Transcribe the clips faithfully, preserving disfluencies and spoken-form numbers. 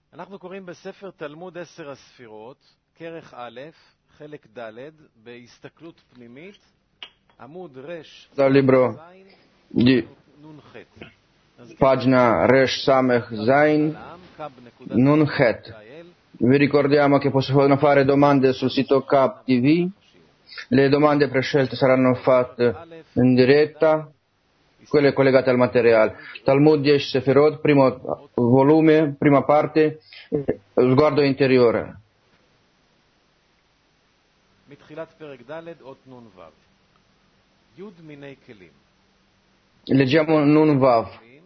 אנחנו קוראים בספר תלמוד עשר הספירות, כרך א', חלק ד', בהסתכלות פנימית, עמוד רש Dal libro di נ"ח. pagina Resh Samech Zain Nun Het. Vi ricordiamo che possono fare domande sul sito K A P T V. Le domande prescelte saranno fatte in diretta, quelle collegate al materiale. Talmud dieci Sefirot, primo volume, prima parte, sguardo interiore. Leggiamo Nun Vav.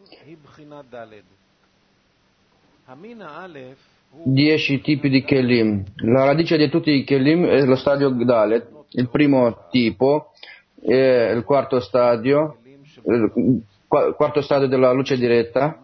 Dieci tipi di Kelim. La radice di tutti i Kelim è lo stadio Gdalet. Il primo tipo è il quarto stadio, il quarto stadio della luce diretta,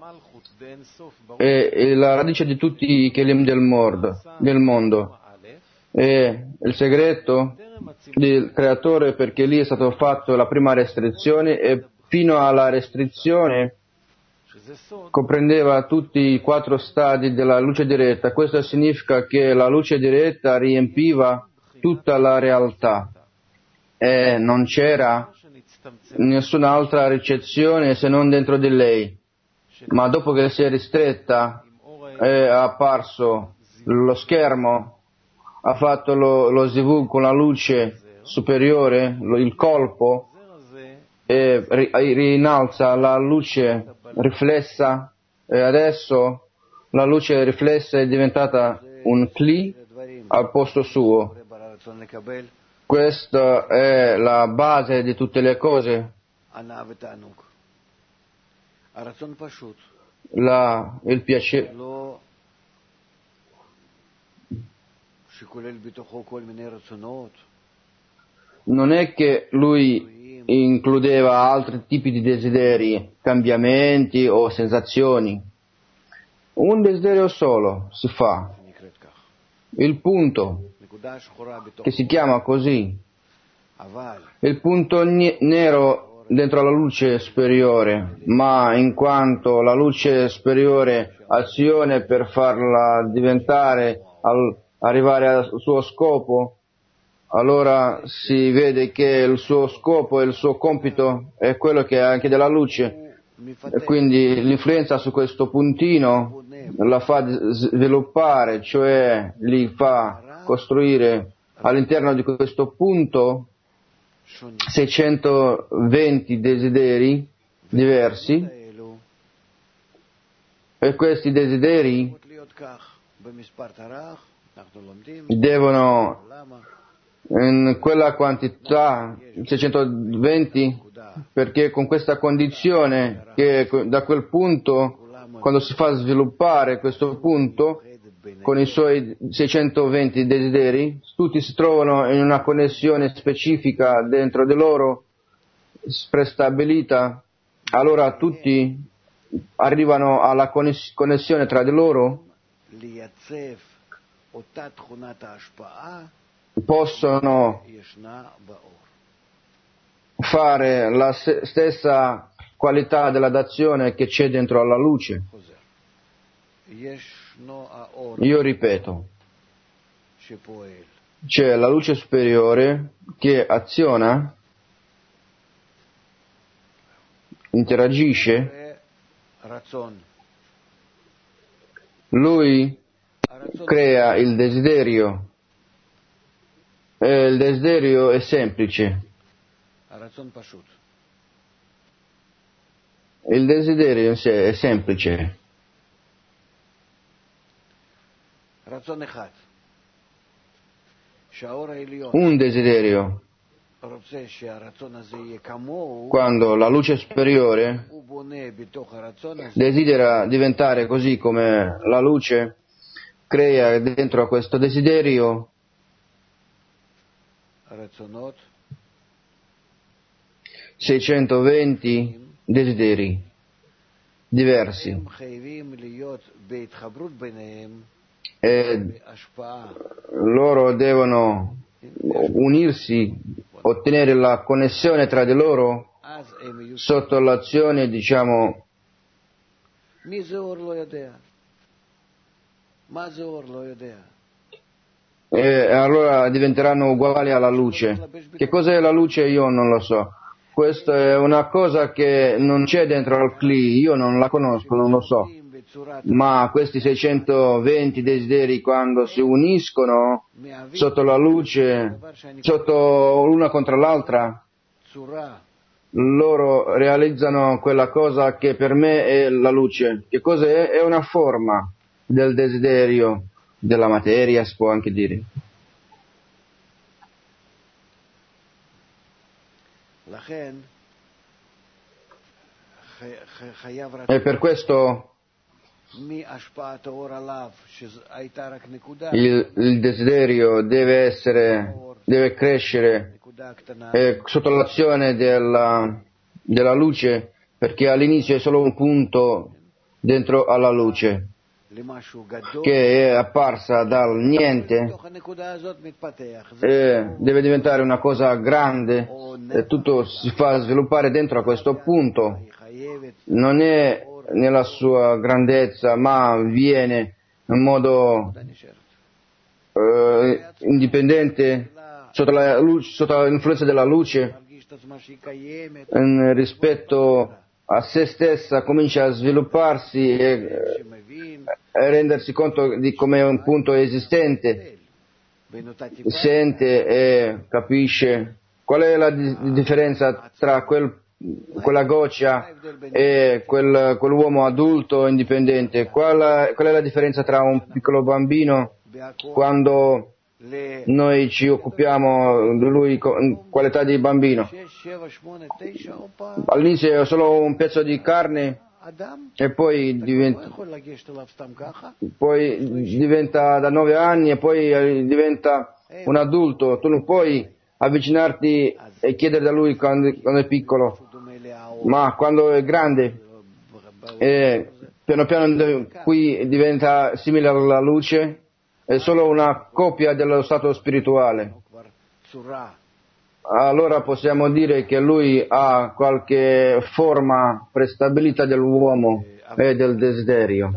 è la radice di tutti i Kelim del, mord, del mondo. È il segreto del creatore, perché lì è stato fatto la prima restrizione e fino alla restrizione comprendeva tutti i quattro stadi della luce diretta. Questo significa che la luce diretta riempiva tutta la realtà e non c'era nessun'altra ricezione se non dentro di lei. Ma dopo che si è ristretta è apparso lo schermo, ha fatto lo, lo zivug con la luce superiore, lo, il colpo, e rinalza la luce riflessa, e adesso la luce riflessa è diventata un Kli al posto suo. Questa è la base di tutte le cose. La, il piacere non è che lui includeva altri tipi di desideri, cambiamenti o sensazioni. Un desiderio solo si fa. Il punto, che si chiama così, il punto nero dentro la luce superiore, ma in quanto la luce superiore azione per farla diventare, al, arrivare al suo scopo, allora si vede che il suo scopo e il suo compito è quello che è anche della luce, e quindi l'influenza su questo puntino la fa sviluppare, cioè li fa costruire all'interno di questo punto seicentoventi desideri diversi, e questi desideri devono in quella quantità seicentoventi, perché con questa condizione che da quel punto, quando si fa sviluppare questo punto con i suoi seicentoventi desideri, tutti si trovano in una connessione specifica dentro di loro prestabilita, allora tutti arrivano alla connessione tra di loro, possono fare la stessa qualità della d'azione che c'è dentro alla luce. Io ripeto, c'è la luce superiore che aziona, interagisce, lui crea il desiderio, e il desiderio è semplice. Il desiderio in sé è semplice. Un desiderio. Quando la luce superiore desidera diventare così come la luce, crea dentro questo desiderio seicentoventi desideri diversi, e loro devono unirsi, ottenere la connessione tra di loro sotto l'azione, diciamo, e allora diventeranno uguali alla luce. Che cos'è la luce? Io non lo so. Questa è una cosa che non c'è dentro al Kli, io non la conosco, non lo so. Ma questi seicentoventi desideri, quando si uniscono sotto la luce, sotto l'una contro l'altra, loro realizzano quella cosa che per me è la luce. Che cosa è? È una forma del desiderio, della materia, si può anche dire. E per questo il, il desiderio deve essere, deve crescere eh, sotto l'azione della, della luce, perché all'inizio è solo un punto dentro alla luce che è apparsa dal niente e deve diventare una cosa grande e tutto si fa sviluppare dentro a questo punto. Non è nella sua grandezza, ma viene in modo eh, indipendente sotto, la luce, sotto l'influenza della luce, in rispetto a se stessa comincia a svilupparsi e, e rendersi conto di come è un punto esistente, sente e capisce qual è la di- differenza tra quel, quella goccia e quel, quell'uomo adulto indipendente, qual, qual è la differenza tra un piccolo bambino quando noi ci occupiamo di lui in qualità di bambino. All'inizio è solo un pezzo di carne e poi diventa, poi diventa da nove anni e poi diventa un adulto. Tu non puoi avvicinarti e chiedere da lui quando, quando è piccolo, ma quando è grande e piano piano qui diventa simile alla luce. È solo una copia dello stato spirituale. Allora possiamo dire che lui ha qualche forma prestabilita dell'uomo e del desiderio.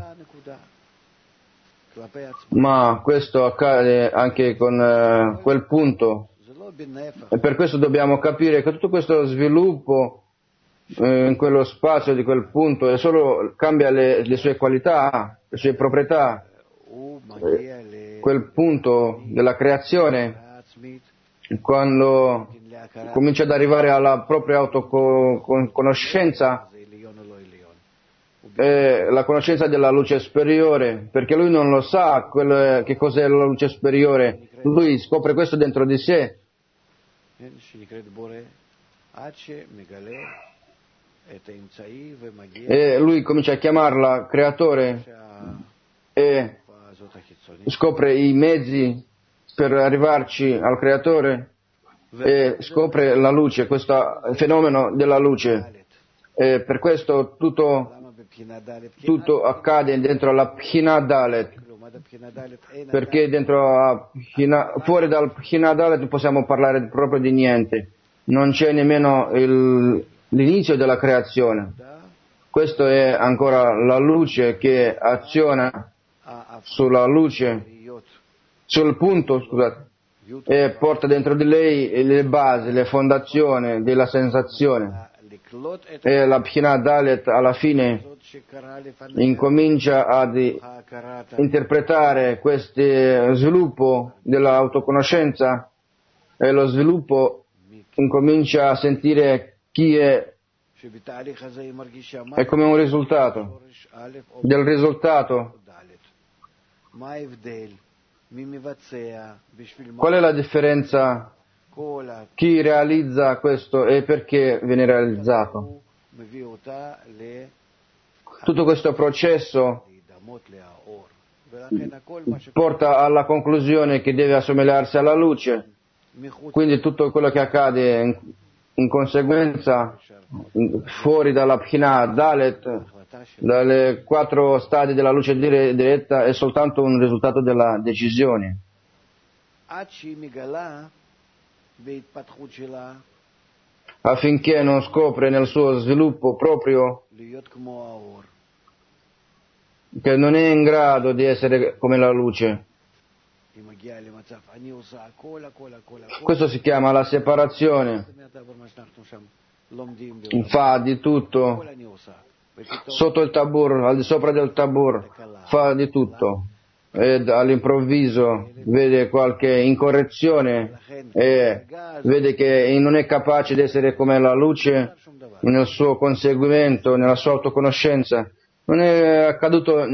Ma questo accade anche con uh, quel punto. E per questo dobbiamo capire che tutto questo sviluppo eh, in quello spazio di quel punto è solo cambia le, le sue qualità, le sue proprietà. Quel punto della creazione, quando comincia ad arrivare alla propria autoconoscenza, è la conoscenza della luce superiore, perché lui non lo sa quel, che cos'è la luce superiore, lui scopre questo dentro di sé. E lui comincia a chiamarla creatore e scopre i mezzi per arrivarci al creatore e scopre la luce, questo fenomeno della luce. E per questo tutto, tutto accade dentro la Pchina Dalet, perché dentro a Pchina, fuori dal Pchina Dalet non possiamo parlare proprio di niente, non c'è nemmeno il, l'inizio della creazione. Questo è ancora la luce che aziona sulla luce, sul punto, scusate, e porta dentro di lei le basi, le fondazioni della sensazione. E la Pchina Dalet alla fine incomincia ad interpretare questo sviluppo dell'autoconoscenza e lo sviluppo incomincia a sentire chi è. È come un risultato del risultato. Qual è la differenza? Chi realizza questo e perché viene realizzato? Tutto questo processo porta alla conclusione che deve assomigliarsi alla luce. Quindi tutto quello che accade in, in conseguenza fuori dalla Pchina Dalet, dalle quattro stadi della luce dire, diretta, è soltanto un risultato della decisione. Affinché non scopre nel suo sviluppo proprio che non è in grado di essere come la luce. Questo si chiama la separazione. Fa di tutto. Sotto il tabur, al di sopra del tabur, fa di tutto. Ed all'improvviso vede qualche incorrezione e vede che non è capace di essere come la luce nel suo conseguimento, nella sua autoconoscenza. Non è accaduto.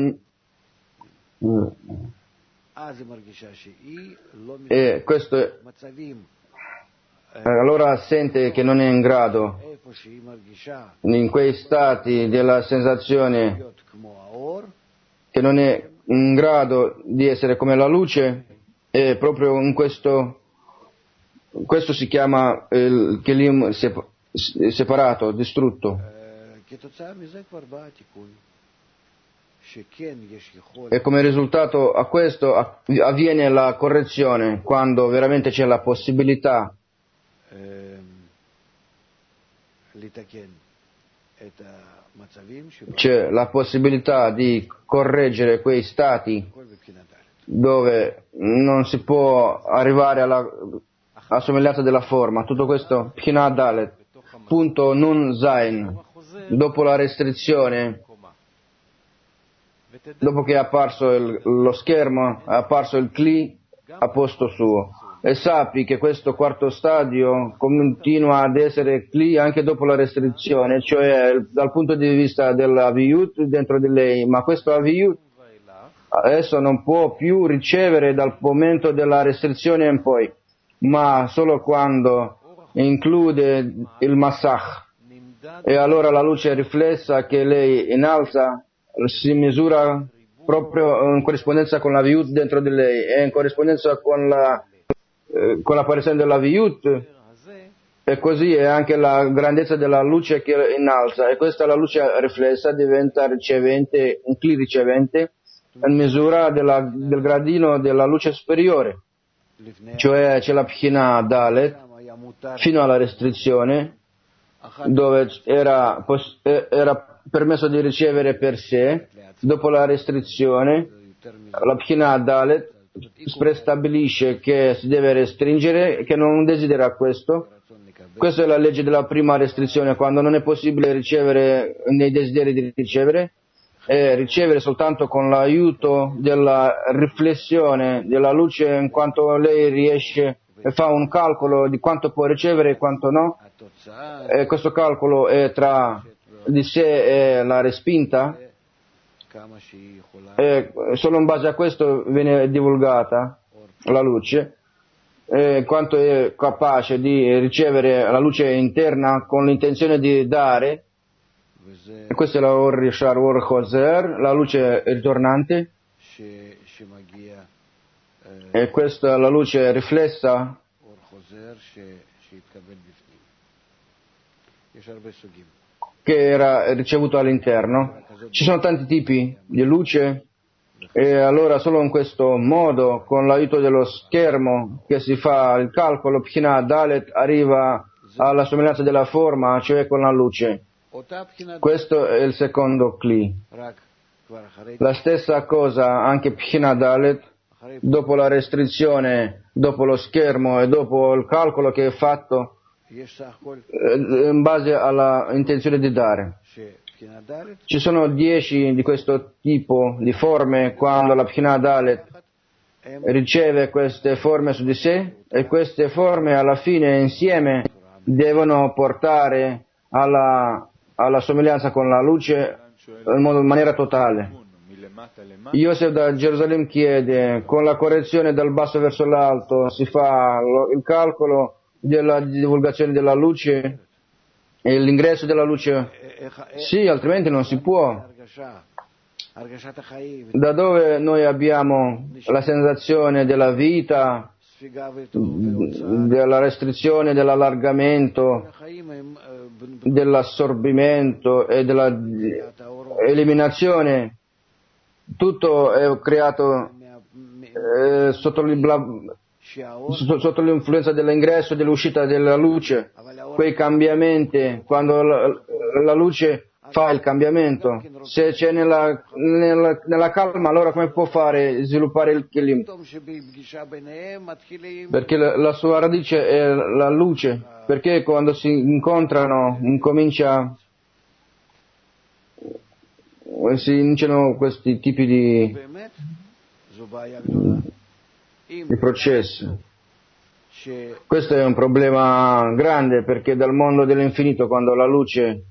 E questo è, allora sente che non è in grado, in quei stati della sensazione, che non è in grado di essere come la luce, e proprio in questo, questo si chiama il kelim separato, distrutto. E come risultato a questo avviene la correzione, quando veramente c'è la possibilità c'è la possibilità di correggere quei stati dove non si può arrivare alla, alla somiglianza della forma. Tutto questo, Pchina Dalet, punto Nun Zain, dopo la restrizione, dopo che è apparso il, lo schermo, è apparso il Kli a posto suo. E sappi che questo quarto stadio continua ad essere Kli anche dopo la restrizione, cioè dal punto di vista dell'Aviyut dentro di lei, ma questo Aviyut adesso non può più ricevere dal momento della restrizione in poi, ma solo quando include il Masach, e allora la luce riflessa che lei innalza si misura proprio in corrispondenza con la Viyut dentro di lei, e in corrispondenza con la eh, con l'apparizione della Viyut, e così è anche la grandezza della luce che innalza, e questa la luce riflessa diventa ricevente, un Kli ricevente in misura della, del gradino della luce superiore, cioè c'è la Pchina Dalet fino alla restrizione, dove era, era permesso di ricevere per sé. Dopo la restrizione, la Pchina Dalet prestabilisce che si deve restringere, che non desidera questo. Questa è la legge della prima restrizione, quando non è possibile ricevere nei desideri di ricevere, e ricevere soltanto con l'aiuto della riflessione della luce, in quanto lei riesce e fa un calcolo di quanto può ricevere e quanto no, e questo calcolo è tra di sé e la respinta, e solo in base a questo viene divulgata la luce, e quanto è capace di ricevere la luce interna con l'intenzione di dare. E questa è la Or Yashar Or Choser, la luce ritornante, e questa è la luce riflessa che era ricevuta all'interno. Ci sono tanti tipi di luce, e allora solo in questo modo, con l'aiuto dello schermo che si fa il calcolo, Pchina Dalet arriva alla somiglianza della forma, cioè con la luce. Questo è il secondo Kli. La stessa cosa anche Pchina Dalet, dopo la restrizione, dopo lo schermo e dopo il calcolo che è fatto in base alla intenzione di dare. Ci sono dieci di questo tipo di forme quando la Pchina Dalet riceve queste forme su di sé, e queste forme alla fine insieme devono portare alla, alla somiglianza con la luce in, modo, in maniera totale. Yosef da Gerusalemme chiede: con la correzione dal basso verso l'alto si fa lo, il calcolo della divulgazione della luce e l'ingresso della luce? Sì, altrimenti non si può. Da dove noi abbiamo la sensazione della vita, della restrizione, dell'allargamento, dell'assorbimento e dell'eliminazione, tutto è creato eh, sotto, sotto l'influenza dell'ingresso e dell'uscita della luce. Quei cambiamenti, quando la, la luce fa il cambiamento. Se c'è nella, nella, nella calma, allora come può fare sviluppare il Kelim? Perché la, la sua radice è la luce. Perché quando si incontrano incomincia si iniziano questi tipi di, di processi. Questo è un problema grande, perché dal mondo dell'infinito, quando la luce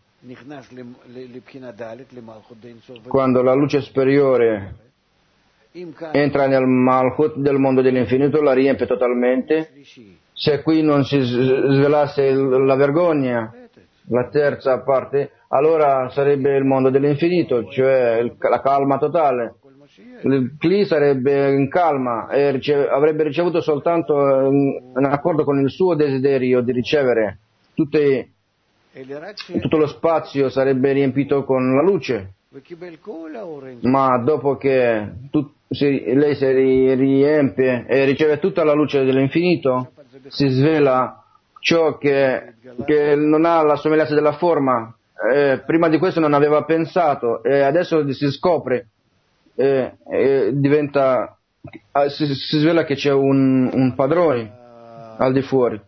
quando la luce superiore entra nel Malchut del mondo dell'infinito, la riempie totalmente. Se qui non si svelasse la vergogna, la terza parte, allora sarebbe il mondo dell'infinito, cioè la calma totale. Il Kli sarebbe in calma e rice- avrebbe ricevuto soltanto in, in accordo con il suo desiderio di ricevere tutte, tutto lo spazio sarebbe riempito con la luce. Ma dopo che tu, si, lei si riempie e riceve tutta la luce dell'infinito, si svela ciò che, che non ha la somiglianza della forma. Eh, prima di questo non aveva pensato e adesso si scopre. E, e diventa si, si svela che c'è un, un padrone al di fuori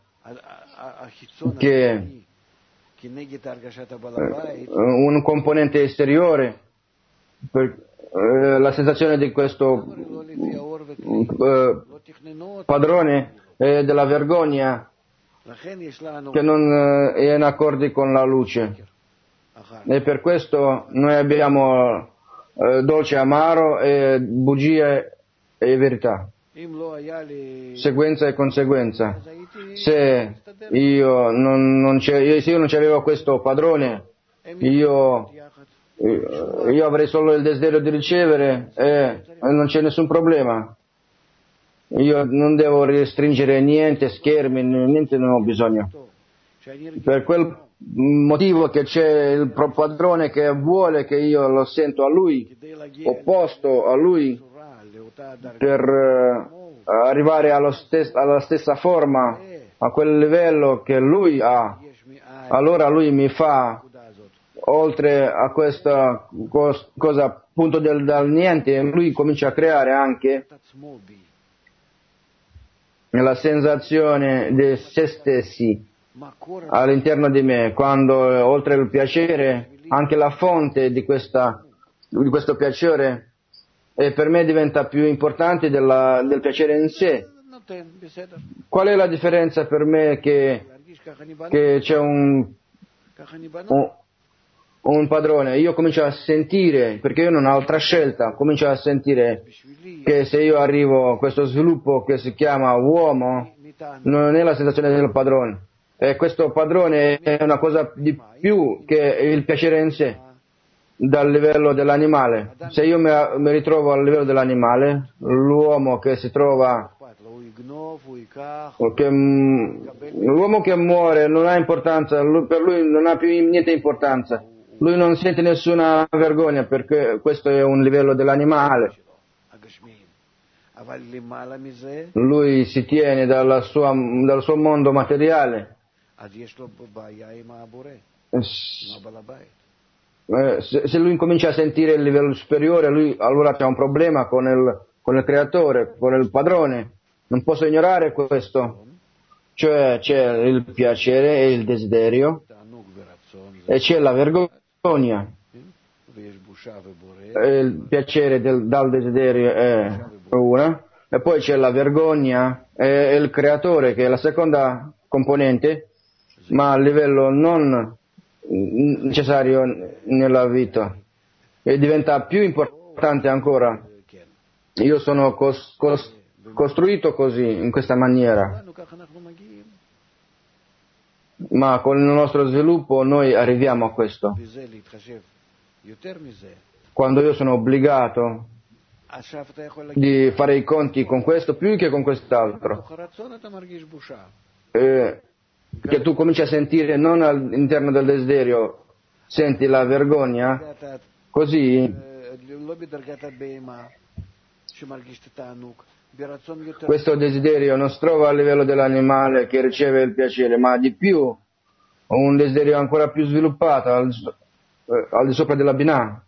che un componente esteriore per eh, la sensazione di questo eh, padrone eh, della vergogna che non eh, è in accordo con la luce, e per questo noi abbiamo Eh, dolce amaro, e bugie e verità, sequenza e conseguenza. Se io non, non c'è, se io non c'avevo questo padrone, io, io avrei solo il desiderio di ricevere e non c'è nessun problema. Io non devo restringere niente, schermi, niente, non ho bisogno. Per quel motivo che c'è il padrone che vuole che io lo sento a lui, opposto a lui, per uh, arrivare allo stes- alla stessa forma, a quel livello che lui ha, allora lui mi fa, oltre a questa cos- cosa appunto del, dal niente, lui comincia a creare anche la sensazione di se stessi all'interno di me, quando oltre al piacere anche la fonte di, questa, di questo piacere e per me diventa più importante della, del piacere in sé. Qual è la differenza per me che, che c'è un, un, un padrone? Io comincio a sentire, perché io non ho altra scelta, comincio a sentire che se io arrivo a questo sviluppo che si chiama uomo, non è la sensazione del padrone. E questo padrone è una cosa di più che il piacere in sé, dal livello dell'animale. Se io mi, mi ritrovo al livello dell'animale, l'uomo che si trova, che, l'uomo che muore non ha importanza, per lui non ha più niente importanza, lui non sente nessuna vergogna perché questo è un livello dell'animale. Lui si tiene dalla sua, dal suo mondo materiale. Se, se lui comincia a sentire il livello superiore, lui allora c'è un problema con il, con il creatore, con il padrone. Non posso ignorare questo. Cioè c'è il piacere e il desiderio e c'è la vergogna. E il piacere del, dal desiderio è una, e poi c'è la vergogna e il creatore che è la seconda componente, ma a livello non necessario nella vita, e diventa più importante ancora. Io sono cos, cos, costruito così, in questa maniera, ma con il nostro sviluppo noi arriviamo a questo. Quando io sono obbligato di fare i conti con questo più che con quest'altro, eh, che tu cominci a sentire non all'interno del desiderio, senti la vergogna, così questo desiderio non si trova a livello dell'animale che riceve il piacere, ma di più, un desiderio ancora più sviluppato, eh, al di sopra della Binah.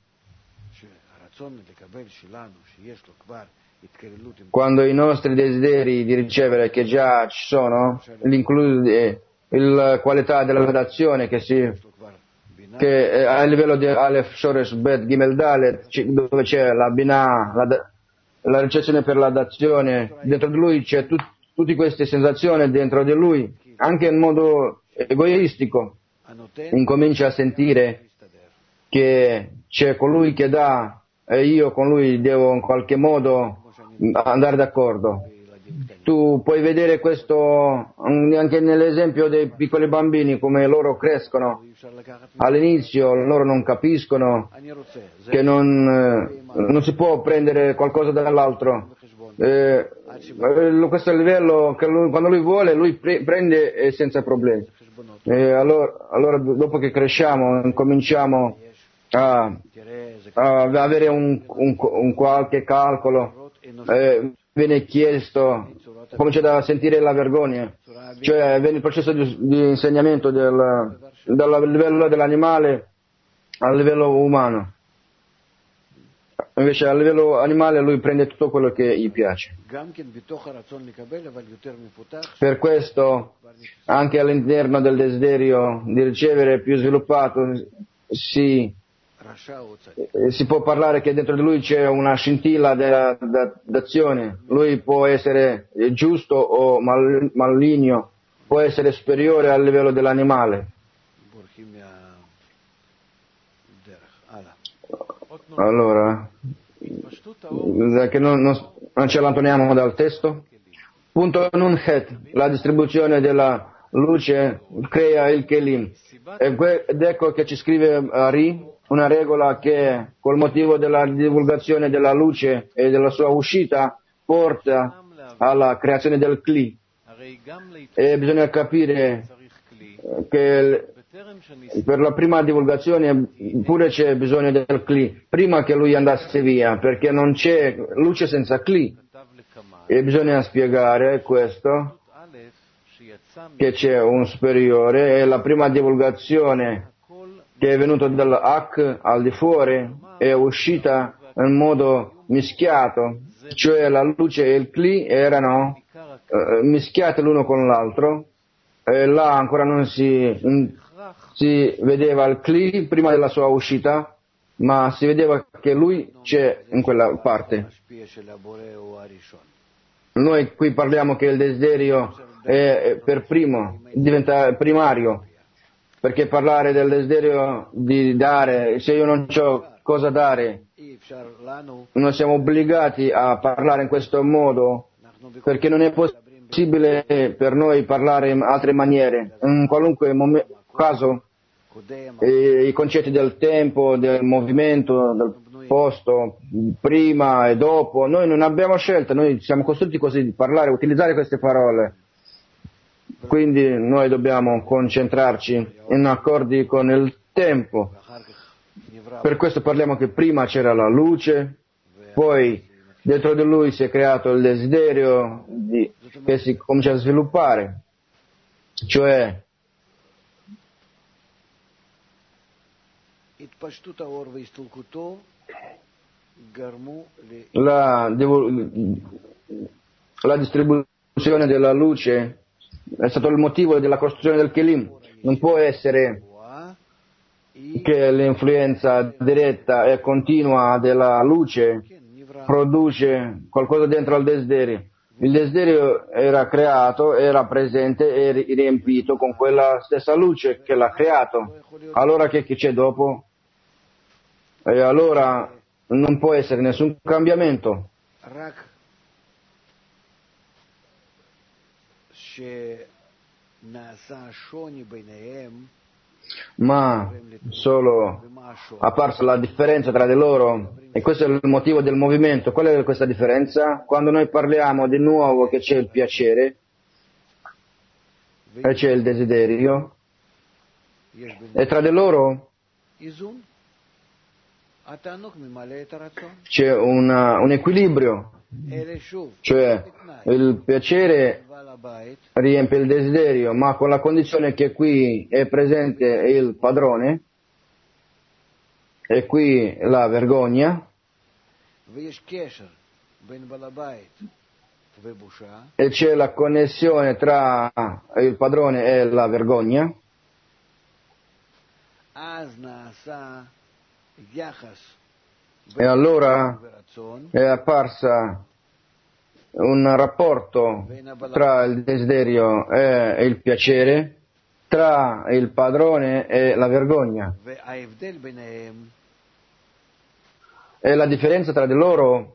Quando i nostri desideri di ricevere che già ci sono, l'include la qualità della gradazione che si che è a livello di Aleph, Shoresh, Bet, Gimel, Dalet, dove c'è la Binah, la, la ricezione per la dazione, dentro di lui c'è tut, tutte queste sensazioni dentro di lui, anche in modo egoistico, incomincia a sentire che c'è colui che dà e io con lui devo in qualche modo andare d'accordo. Tu puoi vedere questo anche nell'esempio dei piccoli bambini, come loro crescono. All'inizio loro non capiscono che non, non si può prendere qualcosa dall'altro. Eh, questo è il livello che lui, quando lui vuole, lui pre- prende senza problemi. Eh, allora, allora dopo che cresciamo, incominciamo a, a avere un, un, un qualche calcolo, eh, viene chiesto, comincia a sentire la vergogna, cioè viene il processo di, di insegnamento del, dal livello dell'animale al livello umano. Invece a livello animale lui prende tutto quello che gli piace. Per questo anche all'interno del desiderio di ricevere più sviluppato si si può parlare che dentro di lui c'è una scintilla da, da, d'azione. Lui può essere giusto o mal, maligno, può essere superiore al livello dell'animale. Allora, che non, non, non ci allontaniamo dal testo. Punto Nun Het, la distribuzione della luce crea il Kelim. Ed ecco che ci scrive Ari una regola che col motivo della divulgazione della luce e della sua uscita porta alla creazione del Kli. E bisogna capire che per la prima divulgazione pure c'è bisogno del Kli, prima che lui andasse via, perché non c'è luce senza Kli. E bisogna spiegare questo, che c'è un superiore e la prima divulgazione che è venuta dall'Ak al di fuori è uscita in modo mischiato, cioè la luce e il Kli erano eh, mischiati l'uno con l'altro, e là ancora non si, in, si vedeva il Kli prima della sua uscita, ma si vedeva che lui c'è in quella parte. Noi qui parliamo che il desiderio è per primo, diventa primario, perché parlare del desiderio di dare, se io non ho cosa dare, noi siamo obbligati a parlare in questo modo, perché non è possibile per noi parlare in altre maniere. In qualunque mom- caso, eh, i concetti del tempo, del movimento, del posto, prima e dopo, noi non abbiamo scelta, noi siamo costruiti così di parlare, utilizzare queste parole. Quindi noi dobbiamo concentrarci in accordi con il tempo. Per questo parliamo che prima c'era la luce, poi dentro di lui si è creato il desiderio di, che si comincia a sviluppare, cioè la, la distribuzione della luce è stato il motivo della costruzione del Kelim. Non può essere che l'influenza diretta e continua della luce produce qualcosa dentro al desiderio. Il desiderio era creato, era presente e riempito con quella stessa luce che l'ha creato. Allora che, che c'è dopo? E allora non può essere nessun cambiamento. Ma solo apparsa la differenza tra di loro, e questo è il motivo del movimento. Qual è questa differenza? Quando noi parliamo di nuovo che c'è il piacere e c'è il desiderio, e tra di loro c'è una, un equilibrio, cioè il piacere riempie il desiderio, ma con la condizione che qui è presente il padrone, e qui la vergogna, e c'è la connessione tra il padrone e la vergogna, e allora è apparsa un rapporto tra il desiderio e il piacere, tra il padrone e la vergogna. E la differenza tra di loro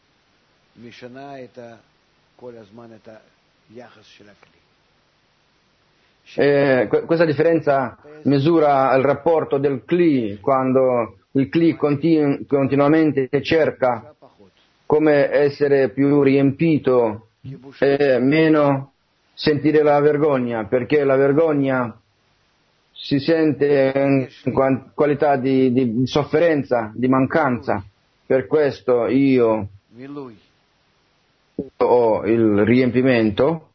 e questa differenza misura il rapporto del Kli, quando il Kli continu- continuamente cerca come essere più riempito e meno sentire la vergogna, perché la vergogna si sente in qualità di, di sofferenza, di mancanza. Per questo io ho il riempimento,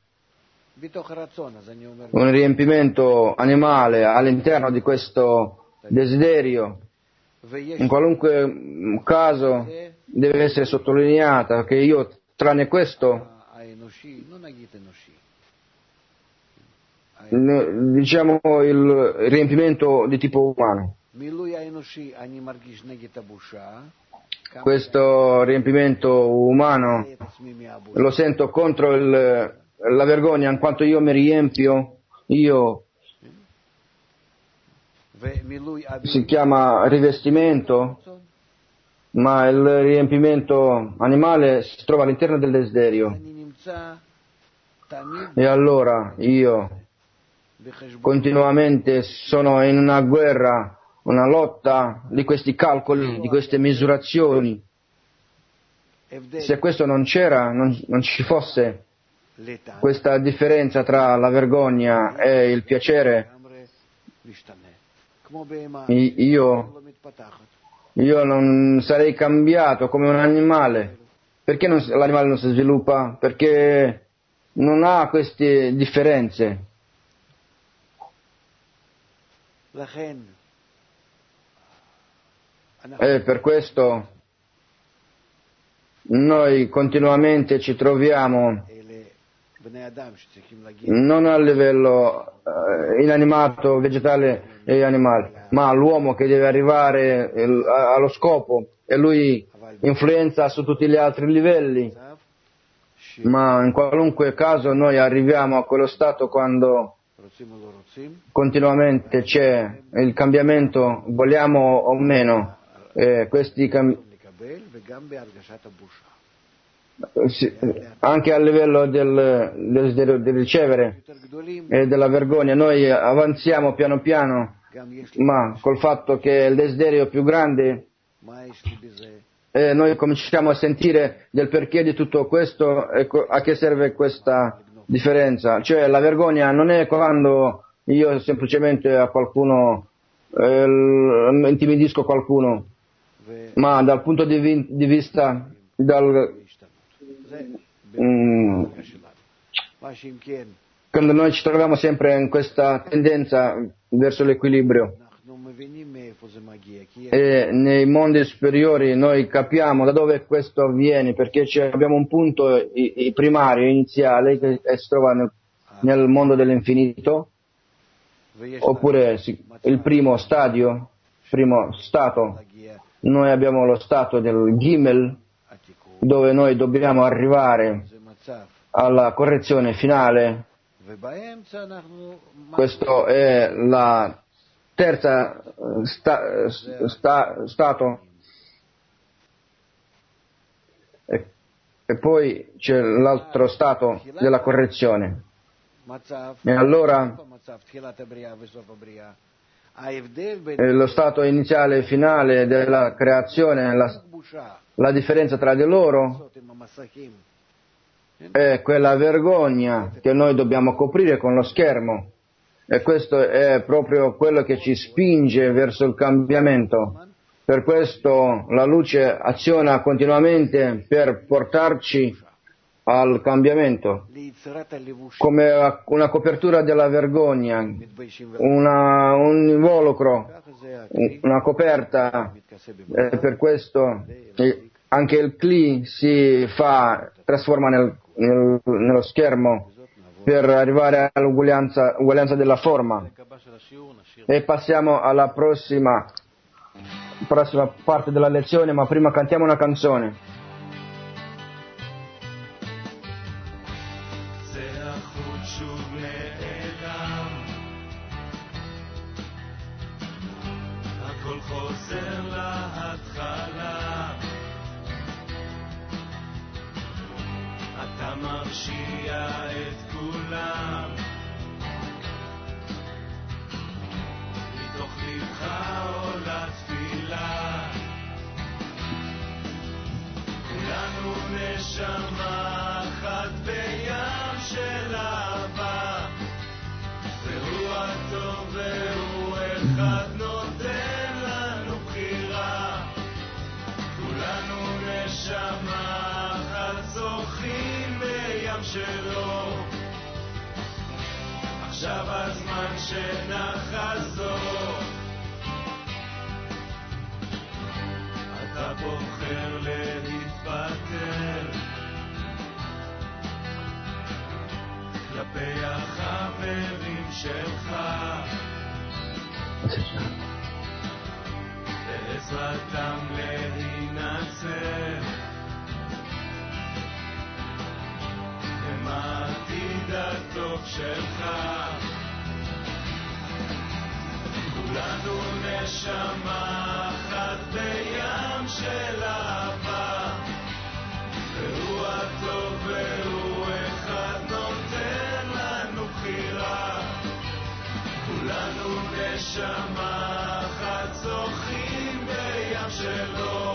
un riempimento animale all'interno di questo desiderio. In qualunque caso deve essere sottolineata che io, tranne questo, diciamo il riempimento di tipo umano, questo riempimento umano lo sento contro il, la vergogna, in quanto io mi riempio, io si chiama rivestimento, ma il riempimento animale si trova all'interno del desiderio. E allora io continuamente sono in una guerra, una lotta di questi calcoli, di queste misurazioni. Se questo non c'era, non, non ci fosse questa differenza tra la vergogna e il piacere, io, io non sarei cambiato come un animale. Perché non, l'animale non si sviluppa? Perché non ha queste differenze. E per questo noi continuamente ci troviamo non a livello eh, inanimato, vegetale e animale, ma l'uomo che deve arrivare il, a, allo scopo, e lui influenza su tutti gli altri livelli, ma in qualunque caso noi arriviamo a quello stato quando continuamente c'è il cambiamento, vogliamo o meno, eh, questi cam- Sì, anche a livello del, del, del, del ricevere e della vergogna noi avanziamo piano piano, ma col fatto che il desiderio è più grande e noi cominciamo a sentire del perché di tutto questo e a che serve questa differenza. Cioè la vergogna non è quando io semplicemente a qualcuno eh, intimidisco qualcuno, ma dal punto di, vi- di vista dal Mm, quando noi ci troviamo sempre in questa tendenza verso l'equilibrio e nei mondi superiori noi capiamo da dove questo avviene, perché abbiamo un punto i, i primario, iniziale, che si trova nel, nel mondo dell'infinito, oppure sì, il primo stadio, primo stato, noi abbiamo lo stato del Gimel, dove noi dobbiamo arrivare alla correzione finale. Questo è la terza sta, sta, stato e, e poi c'è l'altro stato della correzione. E allora lo stato iniziale e finale della creazione, la, la differenza tra di loro è quella vergogna che noi dobbiamo coprire con lo schermo, e questo è proprio quello che ci spinge verso il cambiamento. Per questo la luce aziona continuamente per portarci al cambiamento, come una copertura della vergogna, una, un involucro, una coperta. Eh, per questo eh, anche il cli si fa, trasforma nel, nel, nello schermo per arrivare all'uguaglianza uguaglianza della forma. E passiamo alla prossima, prossima parte della lezione, ma prima cantiamo una canzone. נשמה אחת בים של אהבה, והוא הטוב והוא אחד נותן לנו בחירה. כולנו נשמה אחת זוכים בים שלו, עכשיו הזמן שנחזור. אתה בוחר להתפטר כלפי החברים שלך, בעזרתם להינצל, הם העתיד הטוב שלך. כולנו נשמה אחת בים של אהבה, והוא הטוב והוא אחד נותן לנו בחירה. כולנו נשמה אחת זוכים בים שלו,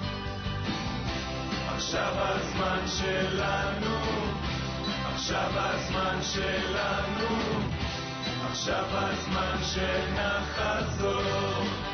עכשיו הזמן שלנו, עכשיו הזמן שלנו, עכשיו הזמן שנחזור.